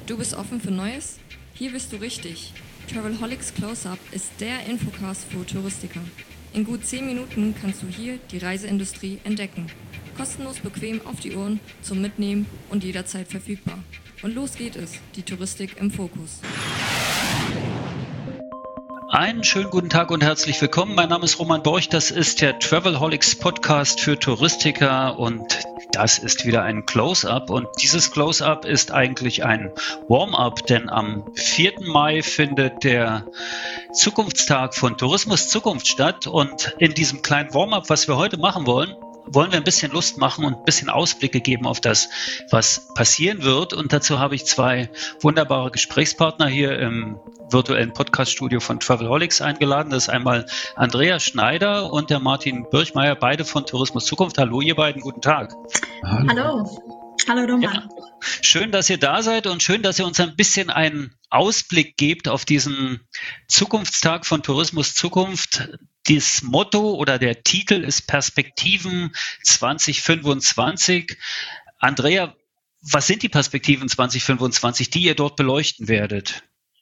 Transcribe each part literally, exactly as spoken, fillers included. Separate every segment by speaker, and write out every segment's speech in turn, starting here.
Speaker 1: Du bist offen für Neues? Hier bist du richtig. Travelholics Close-Up ist der Infocast für Touristiker. In gut zehn Minuten kannst du hier die Reiseindustrie entdecken. Kostenlos bequem auf die Ohren, zum Mitnehmen und jederzeit verfügbar. Und los geht es, die Touristik im Fokus.
Speaker 2: Einen schönen guten Tag und herzlich willkommen. Mein Name ist Roman Borch, das ist der Travelholics Podcast für Touristiker und das ist wieder ein Close-Up und dieses Close-Up ist eigentlich ein Warm-Up, denn am vierten Mai findet der Zukunftstag von Tourismus Zukunft statt und in diesem kleinen Warm-Up, was wir heute machen wollen, wollen wir ein bisschen Lust machen und ein bisschen Ausblicke geben auf das, was passieren wird. Und dazu habe ich zwei wunderbare Gesprächspartner hier im virtuellen Podcast-Studio von Travelholics eingeladen. Das ist einmal Andrea Schneider und der Martin Birchmeier, beide von Tourismus Zukunft. Hallo, ihr beiden, guten Tag.
Speaker 3: Hallo. Hallo. Hallo Roman.
Speaker 2: Ja, schön, dass ihr da seid und schön, dass ihr uns ein bisschen einen Ausblick gebt auf diesen Zukunftstag von Tourismus Zukunft. Das Motto oder der Titel ist Perspektiven zwanzig fünfundzwanzig. Andrea, was sind die Perspektiven zwanzig fünfundzwanzig, die ihr dort beleuchten werdet?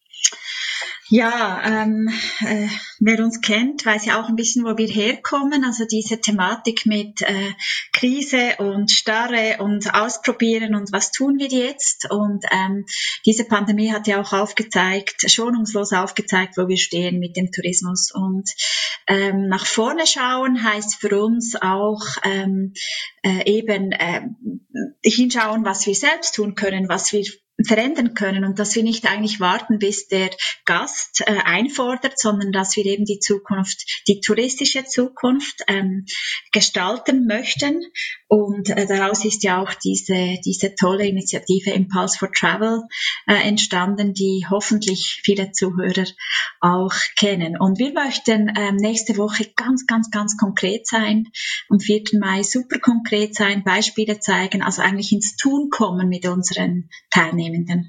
Speaker 3: Ja, ähm, äh, wer uns kennt, weiß ja auch ein bisschen, wo wir herkommen. Also diese Thematik mit äh, Krise und Starre und Ausprobieren und was tun wir jetzt. Und ähm, diese Pandemie hat ja auch aufgezeigt, schonungslos aufgezeigt, wo wir stehen mit dem Tourismus. Und ähm, nach vorne schauen heißt für uns auch ähm, äh, eben äh, hinschauen, was wir selbst tun können, was wir verändern können und dass wir nicht eigentlich warten, bis der Gast äh, einfordert, sondern dass wir eben die Zukunft, die touristische Zukunft ähm, gestalten möchten. Und äh, daraus ist ja auch diese diese tolle Initiative Impulse for Travel äh, entstanden, die hoffentlich viele Zuhörer auch kennen. Und wir möchten ähm, nächste Woche ganz, ganz, ganz konkret sein, am vierten Mai super konkret sein, Beispiele zeigen, also eigentlich ins Tun kommen mit unseren Teilnehmern.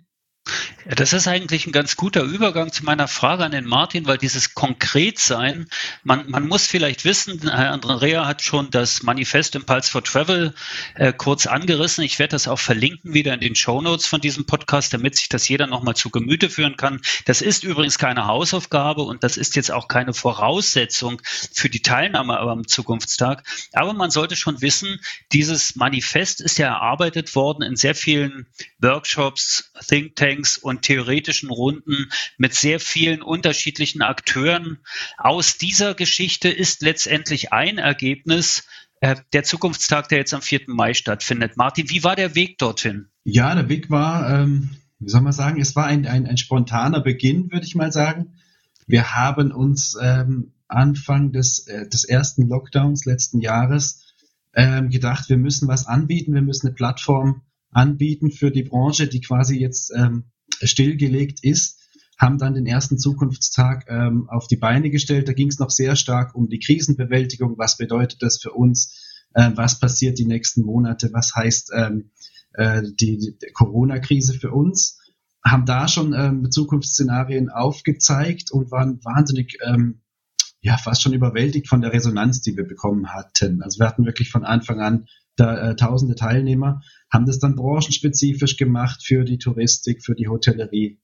Speaker 2: Ja, das ist eigentlich ein ganz guter Übergang zu meiner Frage an den Martin, weil dieses Konkretsein, man, man muss vielleicht wissen, Herr Andrea hat schon das Manifest Impulse for Travel äh, kurz angerissen. Ich werde das auch verlinken wieder in den Shownotes von diesem Podcast, damit sich das jeder nochmal zu Gemüte führen kann. Das ist übrigens keine Hausaufgabe und das ist jetzt auch keine Voraussetzung für die Teilnahme am Zukunftstag. Aber man sollte schon wissen, dieses Manifest ist ja erarbeitet worden in sehr vielen Workshops, Thinktanks und theoretischen Runden mit sehr vielen unterschiedlichen Akteuren. Aus dieser Geschichte ist letztendlich ein Ergebnis äh, der Zukunftstag, der jetzt am vierten Mai stattfindet. Martin, wie war der Weg dorthin?
Speaker 4: Ja, der Weg war, ähm, wie soll man sagen, es war ein, ein, ein spontaner Beginn, würde ich mal sagen. Wir haben uns ähm, Anfang des, äh, des ersten Lockdowns letzten Jahres ähm, gedacht, wir müssen was anbieten, wir müssen eine Plattform anbieten für die Branche, die quasi jetzt ähm, stillgelegt ist, haben dann den ersten Zukunftstag ähm, auf die Beine gestellt. Da ging es noch sehr stark um die Krisenbewältigung. Was bedeutet das für uns? Äh, was passiert die nächsten Monate? Was heißt ähm, äh, die, die Corona-Krise für uns? Haben da schon ähm, Zukunftsszenarien aufgezeigt und waren wahnsinnig, ähm, ja, fast schon überwältigt von der Resonanz, die wir bekommen hatten. Also wir hatten wirklich von Anfang an da äh, tausende Teilnehmer, haben das dann branchenspezifisch gemacht für die Touristik, für die Hotellerie,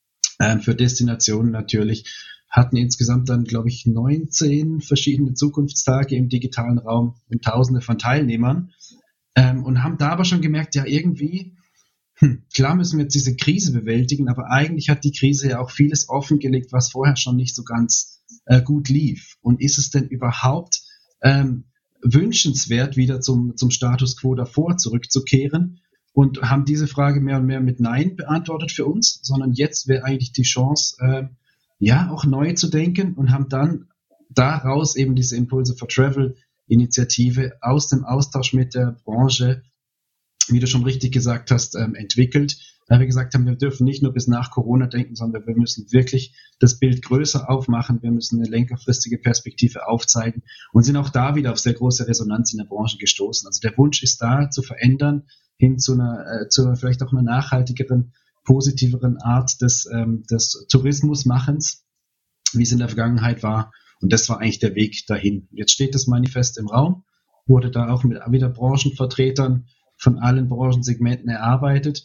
Speaker 4: äh, für Destinationen natürlich, hatten insgesamt dann, glaube ich, neunzehn verschiedene Zukunftstage im digitalen Raum und tausende von Teilnehmern ähm, und haben da aber schon gemerkt, ja irgendwie, hm, klar müssen wir jetzt diese Krise bewältigen, aber eigentlich hat die Krise ja auch vieles offengelegt, was vorher schon nicht so ganz äh, gut lief. Und ist es denn überhaupt ähm, wünschenswert, wieder zum, zum Status quo davor zurückzukehren und haben diese Frage mehr und mehr mit Nein beantwortet für uns, sondern jetzt wäre eigentlich die Chance, äh, ja, auch neu zu denken und haben dann daraus eben diese Impulse for Travel Initiative aus dem Austausch mit der Branche, wie du schon richtig gesagt hast, ähm, entwickelt, weil wir gesagt haben, wir dürfen nicht nur bis nach Corona denken, sondern wir müssen wirklich das Bild größer aufmachen, wir müssen eine längerfristige Perspektive aufzeigen und sind auch da wieder auf sehr große Resonanz in der Branche gestoßen. Also der Wunsch ist da, zu verändern, hin zu einer, äh, zu vielleicht auch einer nachhaltigeren, positiveren Art des, ähm, des Tourismusmachens, wie es in der Vergangenheit war. Und das war eigentlich der Weg dahin. Jetzt steht das Manifest im Raum, wurde da auch mit wieder Branchenvertretern von allen Branchensegmenten erarbeitet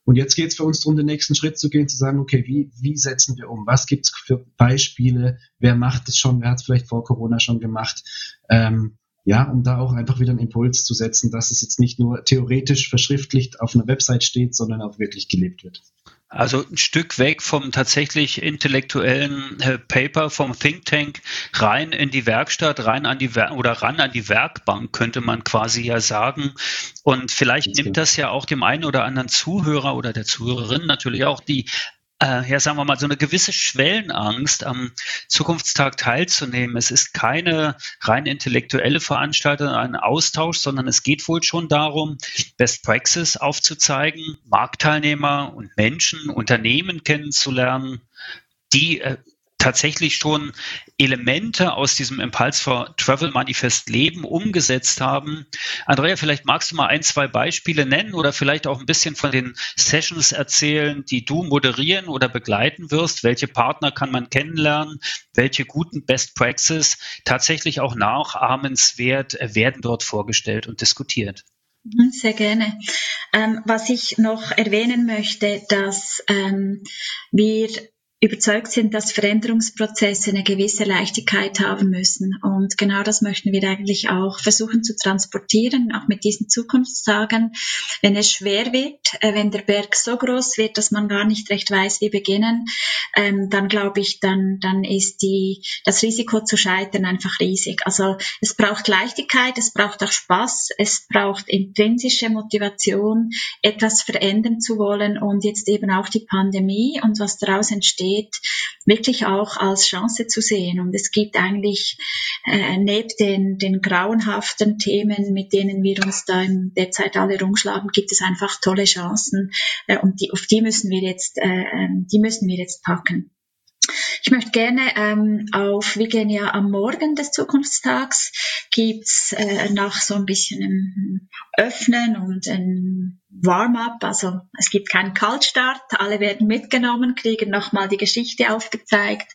Speaker 4: Und jetzt geht es für uns darum, den nächsten Schritt zu gehen, zu sagen, okay, wie, wie setzen wir um? Was gibt es für Beispiele? Wer macht es schon? Wer hat es vielleicht vor Corona schon gemacht? Ähm, ja, um da auch einfach wieder einen Impuls zu setzen, dass es jetzt nicht nur theoretisch verschriftlicht auf einer Website steht, sondern auch wirklich gelebt wird.
Speaker 2: Also ein Stück weg vom tatsächlich intellektuellen äh, Paper, vom Think Tank rein in die Werkstatt, rein an die Wer- oder ran an die Werkbank, könnte man quasi ja sagen. Und vielleicht nimmt das ja auch dem einen oder anderen Zuhörer oder der Zuhörerin natürlich auch die Äh, ja, sagen wir mal, so eine gewisse Schwellenangst, am Zukunftstag teilzunehmen. Es ist keine rein intellektuelle Veranstaltung, ein Austausch, sondern es geht wohl schon darum, Best Practice aufzuzeigen, Marktteilnehmer und Menschen, Unternehmen kennenzulernen, die äh, tatsächlich schon Elemente aus diesem Impulse for Travel Manifest leben, umgesetzt haben. Andrea, vielleicht magst du mal ein, zwei Beispiele nennen oder vielleicht auch ein bisschen von den Sessions erzählen, die du moderieren oder begleiten wirst. Welche Partner kann man kennenlernen? Welche guten Best Practices tatsächlich auch nachahmenswert werden dort vorgestellt und diskutiert?
Speaker 3: Sehr gerne. Ähm, was ich noch erwähnen möchte, dass ähm, wir überzeugt sind, dass Veränderungsprozesse eine gewisse Leichtigkeit haben müssen. Und genau das möchten wir eigentlich auch versuchen zu transportieren, auch mit diesen Zukunftstagen. Wenn es schwer wird, äh, wenn der Berg so groß wird, dass man gar nicht recht weiß, wie beginnen, ähm, dann glaube ich, dann, dann ist die, das Risiko zu scheitern einfach riesig. Also es braucht Leichtigkeit, es braucht auch Spaß, es braucht intrinsische Motivation, etwas verändern zu wollen und jetzt eben auch die Pandemie und was daraus entsteht, wirklich auch als Chance zu sehen. Und es gibt eigentlich äh, neben den, den grauenhaften Themen, mit denen wir uns da in der Zeit alle rumschlagen, gibt es einfach tolle Chancen äh, und die, auf die müssen wir jetzt, äh, die müssen wir jetzt packen. Ich möchte gerne ähm, auf, wir gehen ja am Morgen des Zukunftstags, gibt's äh, nach so ein bisschen einem Öffnen und ein Warm-up, also es gibt keinen Kaltstart, alle werden mitgenommen, kriegen nochmal die Geschichte aufgezeigt,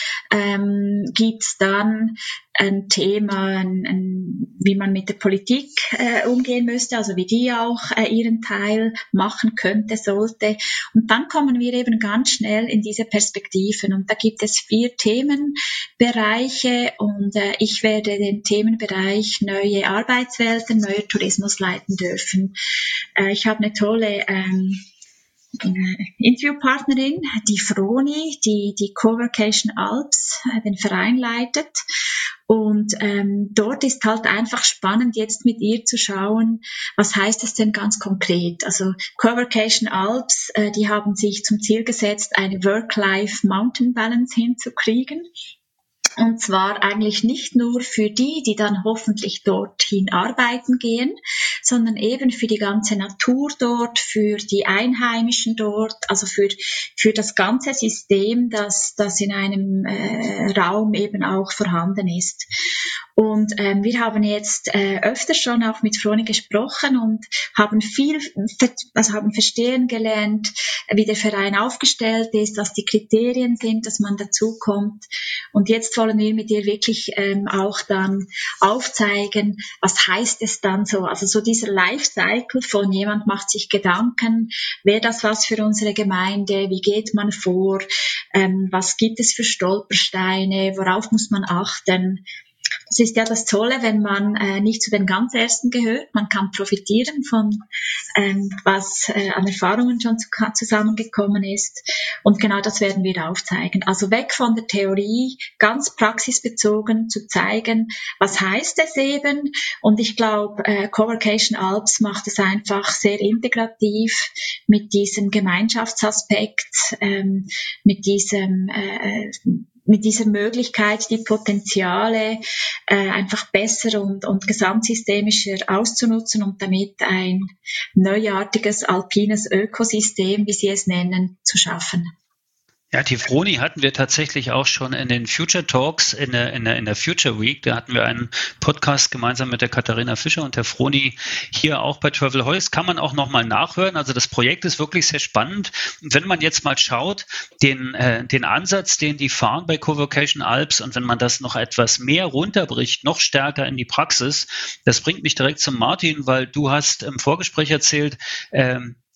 Speaker 3: ähm, gibt's dann ein Thema, ein, ein, wie man mit der Politik äh, umgehen müsste, also wie die auch äh, ihren Teil machen könnte, sollte. Und dann kommen wir eben ganz schnell in diese Perspektiven. Und da gibt es vier Themenbereiche und äh, ich werde den Themenbereich neue Arbeitswelten, neuer Tourismus leiten dürfen. Äh, ich habe eine tolle ähm, Interviewpartnerin, die Froni, die die Coworkation Alps, äh, den Verein leitet. Und ähm, dort ist halt einfach spannend, jetzt mit ihr zu schauen, was heißt es denn ganz konkret? Also Coworkation Alps, äh, die haben sich zum Ziel gesetzt, eine Work-Life-Mountain-Balance hinzukriegen. Und zwar eigentlich nicht nur für die, die dann hoffentlich dorthin arbeiten gehen, sondern eben für die ganze Natur dort, für die Einheimischen dort, also für für das ganze System, das das in einem äh, Raum eben auch vorhanden ist. Und ähm, wir haben jetzt äh, öfter schon auch mit Froni gesprochen und haben viel, also haben verstehen gelernt, wie der Verein aufgestellt ist, was die Kriterien sind, dass man dazukommt. Und jetzt wollen wir mit ihr wirklich ähm, auch dann aufzeigen, was heißt es dann so, also so dieser Lifecycle von jemand macht sich Gedanken, wäre das was für unsere Gemeinde, wie geht man vor, ähm, was gibt es für Stolpersteine, worauf muss man achten. Das ist ja das Tolle, wenn man äh, nicht zu den ganz Ersten gehört. Man kann profitieren von ähm, was äh, an Erfahrungen schon zu, zusammengekommen ist. Und genau das werden wir aufzeigen. Also weg von der Theorie, ganz praxisbezogen zu zeigen, was heißt es eben. Und ich glaube, äh, Coworkation Alps macht es einfach sehr integrativ mit diesem Gemeinschaftsaspekt, ähm, mit diesem äh, mit dieser Möglichkeit, die Potenziale äh, einfach besser und, und gesamtsystemischer auszunutzen und damit ein neuartiges alpines Ökosystem, wie Sie es nennen, zu schaffen.
Speaker 2: Ja, die Froni hatten wir tatsächlich auch schon in den Future Talks in der, in der, in der Future Week. Da hatten wir einen Podcast gemeinsam mit der Katharina Fischer und der Froni hier auch bei Travel Heus. Kann man auch nochmal nachhören. Also das Projekt ist wirklich sehr spannend. Und wenn man jetzt mal schaut, den, äh, den Ansatz, den die fahren bei Coworkation Alps und wenn man das noch etwas mehr runterbricht, noch stärker in die Praxis, das bringt mich direkt zum Martin, weil du hast im Vorgespräch erzählt, ähm,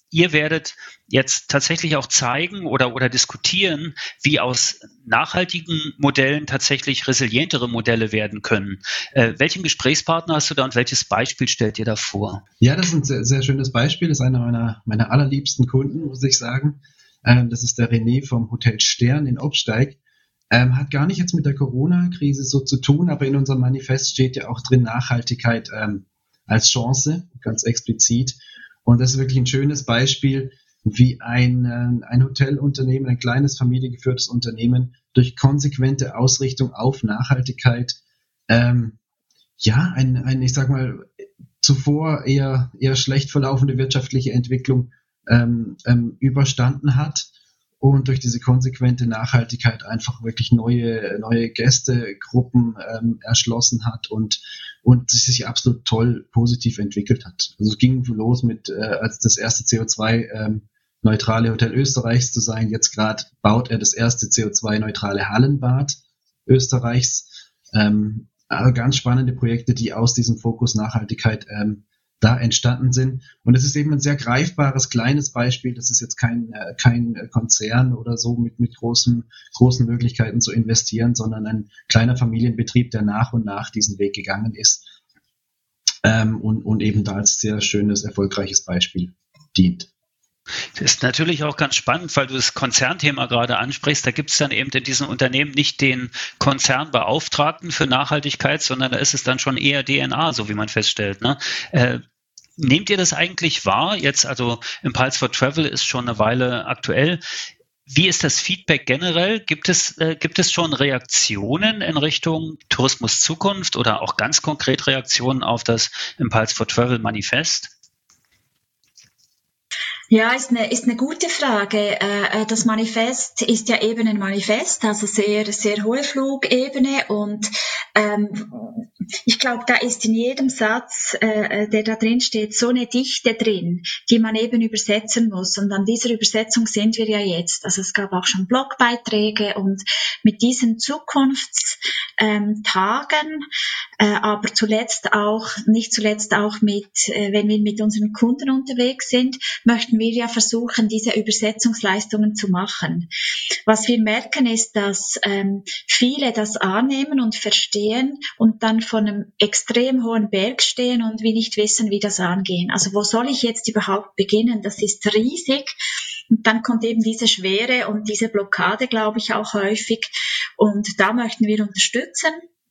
Speaker 2: ihr werdet jetzt tatsächlich auch zeigen oder, oder diskutieren, wie aus nachhaltigen Modellen tatsächlich resilientere Modelle werden können. Äh, welchen Gesprächspartner hast du da und welches Beispiel stellt ihr da vor?
Speaker 4: Ja, das ist ein sehr, sehr schönes Beispiel. Das ist einer meiner, meiner allerliebsten Kunden, muss ich sagen. Ähm, das ist der René vom Hotel Stern in Obsteig. Ähm, hat gar nicht jetzt mit der Corona-Krise so zu tun, aber in unserem Manifest steht ja auch drin Nachhaltigkeit ähm, als Chance, ganz explizit. Und das ist wirklich ein schönes Beispiel, wie ein, äh, ein Hotelunternehmen, ein kleines familiengeführtes Unternehmen durch konsequente Ausrichtung auf Nachhaltigkeit ähm, ja, ein, ein, ich sag mal, zuvor eher, eher schlecht verlaufende wirtschaftliche Entwicklung ähm, ähm, überstanden hat und durch diese konsequente Nachhaltigkeit einfach wirklich neue, neue Gästegruppen ähm, erschlossen hat und, und sich absolut toll positiv entwickelt hat. Also es ging los mit, äh, als das erste C O zwei ähm, neutrale Hotel Österreichs zu sein. Jetzt gerade baut er das erste C O zwei neutrale Hallenbad Österreichs. Ähm, also ganz spannende Projekte, die aus diesem Fokus Nachhaltigkeit ähm, da entstanden sind. Und es ist eben ein sehr greifbares, kleines Beispiel. Das ist jetzt kein, äh, kein Konzern oder so mit, mit großen, großen Möglichkeiten zu investieren, sondern ein kleiner Familienbetrieb, der nach und nach diesen Weg gegangen ist ähm, und, und eben da als sehr schönes, erfolgreiches Beispiel dient.
Speaker 2: Das ist natürlich auch ganz spannend, weil du das Konzernthema gerade ansprichst. Da gibt es dann eben in diesen Unternehmen nicht den Konzernbeauftragten für Nachhaltigkeit, sondern da ist es dann schon eher D N A, so wie man feststellt. Ne? Äh, nehmt ihr das eigentlich wahr? Jetzt, also Impulse for Travel ist schon eine Weile aktuell. Wie ist das Feedback generell? Gibt es, äh, gibt es schon Reaktionen in Richtung Tourismus Zukunft oder auch ganz konkret Reaktionen auf das Impulse for Travel Manifest?
Speaker 3: Ja, ist eine, ist eine gute Frage. Das Manifest ist ja eben ein Manifest, also sehr, sehr hohe Flugebene und ähm, ich glaube, da ist in jedem Satz, äh, der da drin steht, so eine Dichte drin, die man eben übersetzen muss. Und an dieser Übersetzung sind wir ja jetzt. Also es gab auch schon Blogbeiträge und mit diesen Zukunftstagen, äh, aber zuletzt auch, nicht zuletzt auch mit, äh, wenn wir mit unseren Kunden unterwegs sind, möchten wir ja versuchen, diese Übersetzungsleistungen zu machen. Was wir merken ist, dass ähm, viele das annehmen und verstehen und dann von einem extrem hohen Berg stehen und wir nicht wissen, wie das angehen. Also wo soll ich jetzt überhaupt beginnen? Das ist riesig. Und dann kommt eben diese Schwere und diese Blockade, glaube ich, auch häufig. Und da möchten wir unterstützen.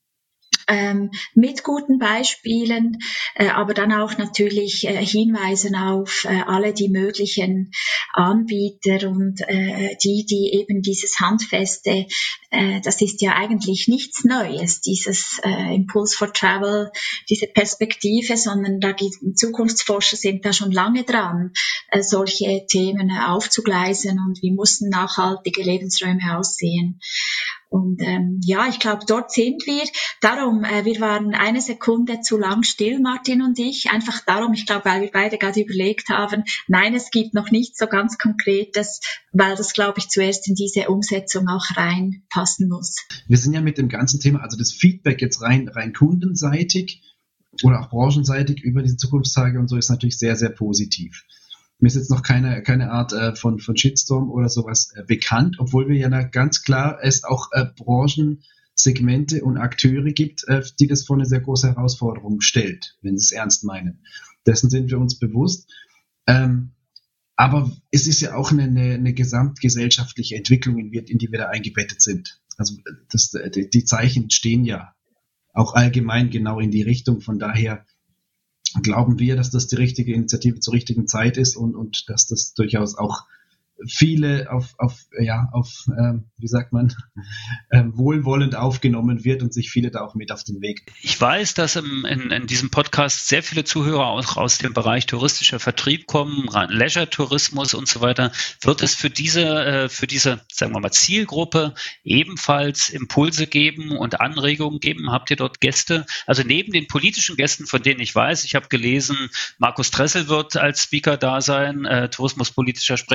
Speaker 3: Ähm, mit guten Beispielen, äh, aber dann auch natürlich äh, hinweisen auf äh, alle die möglichen Anbieter und äh, die, die eben dieses Handfeste, äh, das ist ja eigentlich nichts Neues, dieses äh, Impulse for Travel, diese Perspektive, sondern da gibt, Zukunftsforscher sind da schon lange dran, äh, solche Themen äh, aufzugleisen und wie müssen nachhaltige Lebensräume aussehen. Und ähm, ja, ich glaube, dort sind wir. Darum, äh, wir waren eine Sekunde zu lang still, Martin und ich. Einfach darum, ich glaube, weil wir beide gerade überlegt haben, nein, es gibt noch nichts so ganz Konkretes, weil das, glaube ich, zuerst in diese Umsetzung auch reinpassen muss.
Speaker 4: Wir sind ja mit dem ganzen Thema, also das Feedback jetzt rein, rein kundenseitig oder auch branchenseitig über diese Zukunftstage und so ist natürlich sehr, sehr positiv. Mir ist jetzt noch keine, keine Art äh, von, von Shitstorm oder sowas äh, bekannt, obwohl wir ja da ganz klar es auch äh, Branchensegmente und Akteure gibt, äh, die das vor eine sehr große Herausforderung stellt, wenn sie es ernst meinen. Dessen sind wir uns bewusst. Ähm, aber es ist ja auch eine, eine, eine gesamtgesellschaftliche Entwicklung, in, in die wir da eingebettet sind. Also das, die, die Zeichen stehen ja auch allgemein genau in die Richtung. Von daher glauben wir, dass das die richtige Initiative zur richtigen Zeit ist und, und dass das durchaus auch viele auf, auf ja, auf, ähm, wie sagt man, ähm, wohlwollend aufgenommen wird und sich viele da auch mit auf den Weg.
Speaker 2: Ich weiß, dass im, in, in diesem Podcast sehr viele Zuhörer auch aus dem Bereich touristischer Vertrieb kommen, Leisure-Tourismus und so weiter. Wird es für diese, äh, für diese, sagen wir mal, Zielgruppe ebenfalls Impulse geben und Anregungen geben? Habt ihr dort Gäste? Also neben den politischen Gästen, von denen ich weiß, ich habe gelesen, Markus Dressel wird als Speaker da sein, äh, tourismuspolitischer Sprecher der Grünen.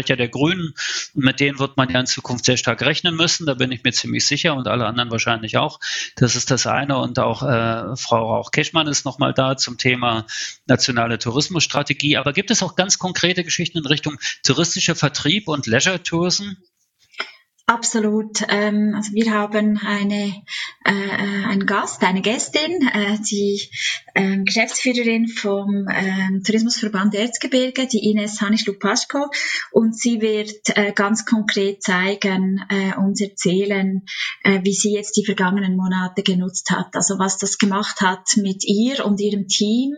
Speaker 2: Grünen. Und mit denen wird man ja in Zukunft sehr stark rechnen müssen. Da bin ich mir ziemlich sicher und alle anderen wahrscheinlich auch. Das ist das eine. Und auch äh, Frau Rauch-Keschmann ist nochmal da zum Thema nationale Tourismusstrategie. Aber gibt es auch ganz konkrete Geschichten in Richtung touristischer Vertrieb und Leisure Tourism?
Speaker 3: Absolut. Ähm, also wir haben eine, äh, einen Gast, eine Gästin, äh, die äh, Geschäftsführerin vom äh, Tourismusverband Erzgebirge, die Ines Hanisch-Lupaschko, und sie wird äh, ganz konkret zeigen, äh, uns erzählen, äh, wie sie jetzt die vergangenen Monate genutzt hat, also was das gemacht hat mit ihr und ihrem Team,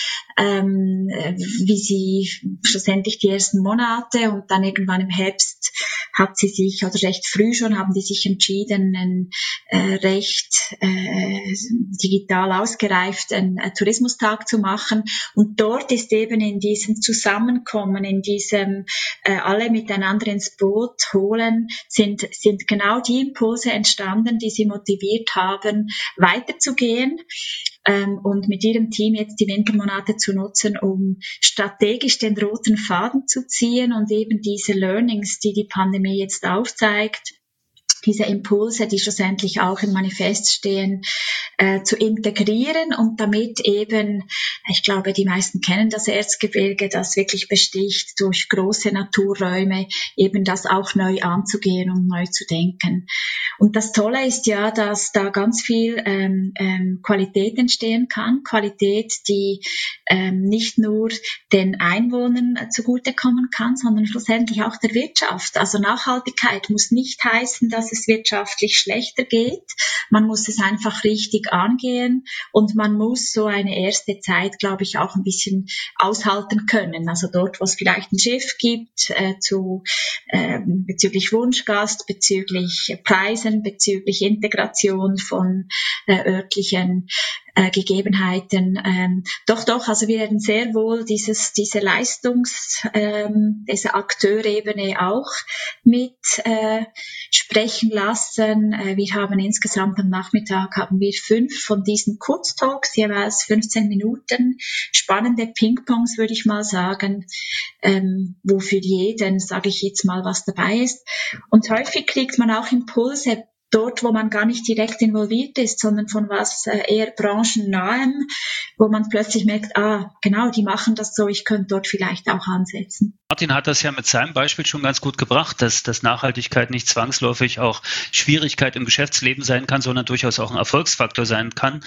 Speaker 3: ähm, wie sie schlussendlich die ersten Monate und dann irgendwann im Herbst hat sie sich, oder recht früh schon, haben die sich entschieden, einen äh, recht äh, digital ausgereiften äh, Tourismustag zu machen. Und dort ist eben in diesem Zusammenkommen, in diesem äh, alle miteinander ins Boot holen, sind, sind genau die Impulse entstanden, die sie motiviert haben, weiterzugehen. Ähm, und mit ihrem Team jetzt die Wintermonate zu nutzen, um strategisch den roten Faden zu ziehen und eben diese Learnings, die die Pandemie jetzt aufzeigt, diese Impulse, die schlussendlich auch im Manifest stehen, äh, zu integrieren und damit eben, ich glaube, die meisten kennen das Erzgebirge, das wirklich besticht durch große Naturräume, eben das auch neu anzugehen und neu zu denken. Und das Tolle ist ja, dass da ganz viel ähm, ähm, Qualität entstehen kann, Qualität, die ähm, nicht nur den Einwohnern äh, zugutekommen kann, sondern schlussendlich auch der Wirtschaft. Also Nachhaltigkeit muss nicht heißen, dass es wirtschaftlich schlechter geht. Man muss es einfach richtig angehen und man muss so eine erste Zeit, glaube ich, auch ein bisschen aushalten können. Also dort, wo es vielleicht ein Schiff gibt, äh, zu äh, bezüglich Wunschgast, bezüglich Preisen, bezüglich Integration von äh, örtlichen äh, Gegebenheiten. Ähm, doch, doch, also wir werden sehr wohl dieses, diese Leistungs, ähm, diese Akteurebene auch mit äh, sprechen lassen. Äh, wir haben insgesamt am Nachmittag haben wir fünf von diesen Kurztalks, jeweils fünfzehn Minuten, spannende Ping-Pongs, würde ich mal sagen, ähm, wo für jeden, sage ich jetzt mal, was dabei ist. Und häufig kriegt man auch Impulse dort, wo man gar nicht direkt involviert ist, sondern von was äh, eher branchennahem, wo man plötzlich merkt, ah, genau, die machen das so, ich könnte dort vielleicht auch ansetzen.
Speaker 2: Martin hat das ja mit seinem Beispiel schon ganz gut gebracht, dass, dass Nachhaltigkeit nicht zwangsläufig auch Schwierigkeit im Geschäftsleben sein kann, sondern durchaus auch ein Erfolgsfaktor sein kann.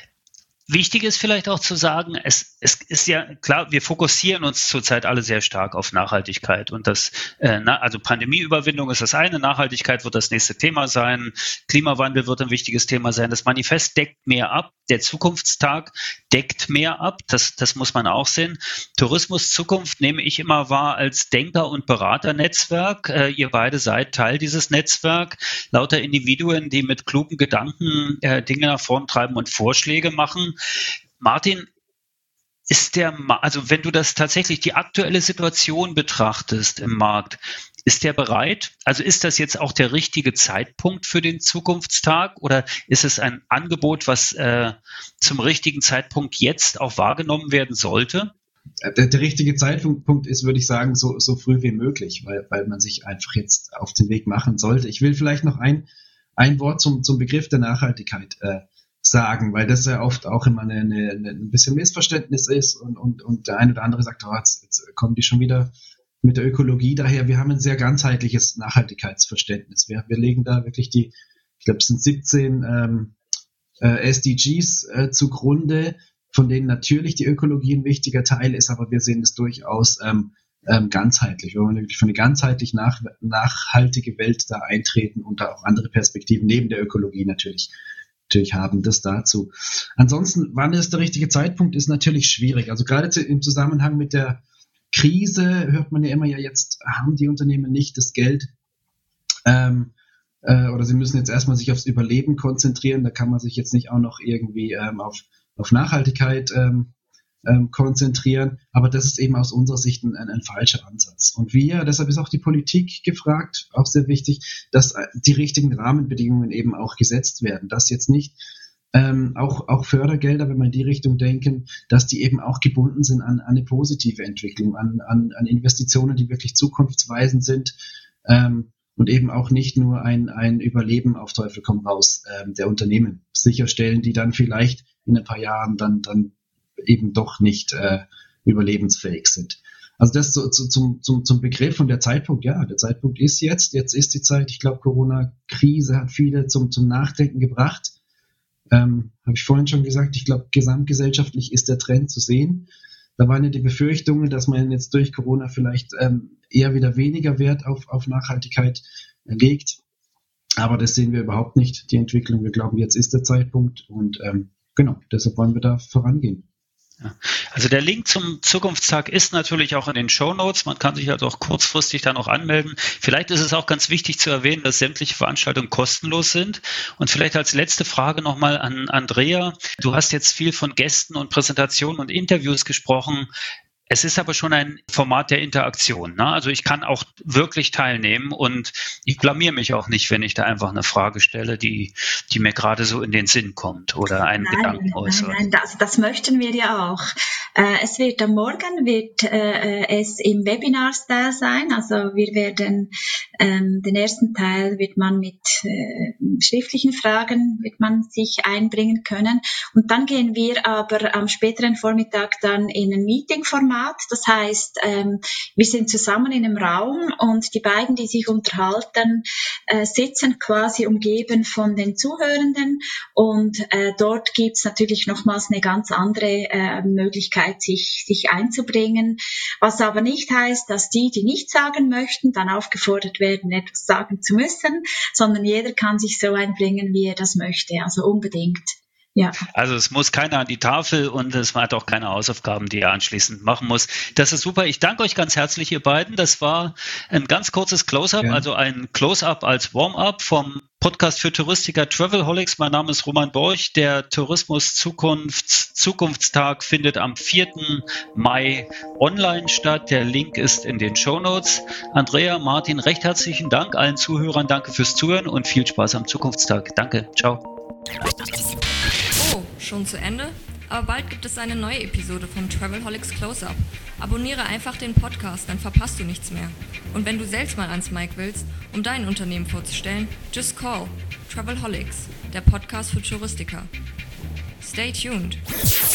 Speaker 2: Wichtig ist vielleicht auch zu sagen, es, es ist ja klar, wir fokussieren uns zurzeit alle sehr stark auf Nachhaltigkeit und das, äh, na, also Pandemieüberwindung ist das eine, Nachhaltigkeit wird das nächste Thema sein, Klimawandel wird ein wichtiges Thema sein, das Manifest deckt mehr ab, der Zukunftstag deckt mehr ab, das, das muss man auch sehen. Tourismus Zukunft nehme ich immer wahr als Denker- und Beraternetzwerk, äh, ihr beide seid Teil dieses Netzwerks, lauter Individuen, die mit klugen Gedanken äh, Dinge nach vorn treiben und Vorschläge machen. Martin, ist der, also wenn du das tatsächlich die aktuelle Situation betrachtest im Markt, ist der bereit? Also ist das jetzt auch der richtige Zeitpunkt für den Zukunftstag oder ist es ein Angebot, was äh, zum richtigen Zeitpunkt jetzt auch wahrgenommen werden sollte?
Speaker 4: Der, der richtige Zeitpunkt ist, würde ich sagen, so, so früh wie möglich, weil, weil man sich einfach jetzt auf den Weg machen sollte. Ich will vielleicht noch ein, ein Wort zum, zum Begriff der Nachhaltigkeit äh, sagen, weil das ja oft auch immer eine, eine, ein bisschen Missverständnis ist und, und, und der eine oder andere sagt, oh, jetzt, jetzt kommen die schon wieder mit der Ökologie daher. Wir haben ein sehr ganzheitliches Nachhaltigkeitsverständnis. Wir, wir legen da wirklich die, ich glaube, es sind siebzehn ähm, äh, S D Gs äh, zugrunde, von denen natürlich die Ökologie ein wichtiger Teil ist, aber wir sehen es durchaus ähm, ähm, ganzheitlich. Wir wollen wirklich für eine ganzheitlich nach, nachhaltige Welt da eintreten und da auch andere Perspektiven neben der Ökologie natürlich natürlich haben, das dazu. Ansonsten, wann ist der richtige Zeitpunkt, ist natürlich schwierig. Also gerade im Zusammenhang mit der Krise hört man ja immer, ja jetzt haben die Unternehmen nicht das Geld ähm, äh, oder sie müssen jetzt erstmal sich aufs Überleben konzentrieren, da kann man sich jetzt nicht auch noch irgendwie ähm, auf, auf Nachhaltigkeit ähm, ähm, konzentrieren, aber das ist eben aus unserer Sicht ein, ein, ein falscher Ansatz. Und wir, deshalb ist auch die Politik gefragt, auch sehr wichtig, dass die richtigen Rahmenbedingungen eben auch gesetzt werden, dass jetzt nicht ähm, auch, auch Fördergelder, wenn wir in die Richtung denken, dass die eben auch gebunden sind an, an eine positive Entwicklung, an, an, an Investitionen, die wirklich zukunftsweisend sind, ähm, und eben auch nicht nur ein, ein Überleben auf Teufel komm raus ähm, der Unternehmen sicherstellen, die dann vielleicht in ein paar Jahren dann, dann eben doch nicht äh, überlebensfähig sind. Also das so, so, zum, zum, zum Begriff und der Zeitpunkt, ja, der Zeitpunkt ist jetzt, jetzt ist die Zeit. Ich glaube, Corona-Krise hat viele zum, zum Nachdenken gebracht. Ähm, habe ich vorhin schon gesagt, ich glaube, gesamtgesellschaftlich ist der Trend zu sehen. Da waren ja die Befürchtungen, dass man jetzt durch Corona vielleicht ähm, eher wieder weniger Wert auf, auf Nachhaltigkeit legt. Aber das sehen wir überhaupt nicht, die Entwicklung. Wir glauben, jetzt ist der Zeitpunkt und ähm, genau, deshalb wollen wir da vorangehen.
Speaker 2: Ja. Also der Link zum Zukunftstag ist natürlich auch in den Shownotes. Man kann sich also auch kurzfristig da noch anmelden. Vielleicht ist es auch ganz wichtig zu erwähnen, dass sämtliche Veranstaltungen kostenlos sind. Und vielleicht als letzte Frage nochmal an Andrea. Du hast jetzt viel von Gästen und Präsentationen und Interviews gesprochen. Es ist aber schon ein Format der Interaktion, ne? Also ich kann auch wirklich teilnehmen und ich blamier mich auch nicht, wenn ich da einfach eine Frage stelle, die, die mir gerade so in den Sinn kommt oder einen
Speaker 3: nein,
Speaker 2: Gedanken äußert.
Speaker 3: Nein, nein, das, das möchten wir ja auch. Äh, es wird am Morgen wird äh, es im Webinar-Style sein, also wir werden ähm, den ersten Teil wird man mit äh, schriftlichen Fragen wird man sich einbringen können und dann gehen wir aber am späteren Vormittag dann in ein Meeting-Format. Das heißt, ähm, wir sind zusammen in einem Raum und die beiden, die sich unterhalten, äh, sitzen quasi umgeben von den Zuhörenden und äh, dort gibt's natürlich nochmals eine ganz andere äh, Möglichkeit, sich, sich einzubringen. Was aber nicht heißt, dass die, die nichts sagen möchten, dann aufgefordert werden, etwas sagen zu müssen, sondern jeder kann sich so einbringen, wie er das möchte, also unbedingt. Ja.
Speaker 2: Also es muss keiner an die Tafel und es hat auch keine Hausaufgaben, die er anschließend machen muss. Das ist super. Ich danke euch ganz herzlich, ihr beiden. Das war ein ganz kurzes Close-Up, ja. Also ein Close-Up als Warm-Up vom Podcast für Touristiker Travelholics. Mein Name ist Roman Borch. Der Tourismus Zukunfts Zukunftstag findet am vierten Mai online statt. Der Link ist in den Shownotes. Andrea, Martin, recht herzlichen Dank. Allen Zuhörern danke fürs Zuhören und viel Spaß am Zukunftstag. Danke. Ciao.
Speaker 1: Oh, schon zu Ende? Aber bald gibt es eine neue Episode vom Travelholics Close-Up. Abonniere einfach den Podcast, dann verpasst du nichts mehr. Und wenn du selbst mal ans Mic willst, um dein Unternehmen vorzustellen, just call Travelholics, der Podcast für Touristiker. Stay tuned.